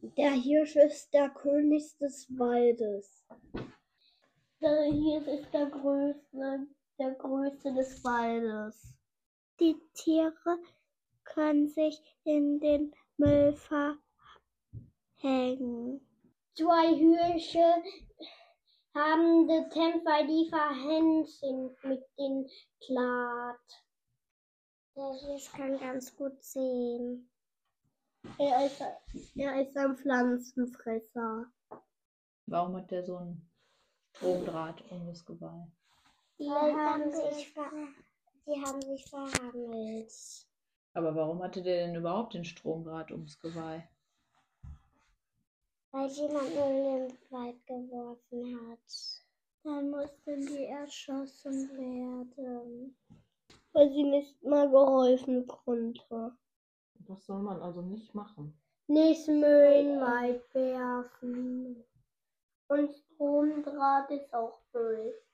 Der Hirsch ist der König des Waldes. Der Hirsch ist der Größte des Waldes. Die Tiere können sich in den Müll verhängen. 2 Hirsche haben gekämpft, weil die verhängt sind mit dem Glatt. Der Hirsch kann ganz gut sehen. Er ist ein Pflanzenfresser. Warum hat der so ein Stromdraht um das Geweih? Die haben sich verhangelt. Aber warum hatte der denn überhaupt den Stromdraht ums Geweih? Weil jemand in den Wald geworfen hat. Dann mussten die erschossen werden. Weil sie nicht mal geholfen konnte. Das soll man also nicht machen. Nicht Müll in den Wald werfen. Und Stromdraht ist auch Müll.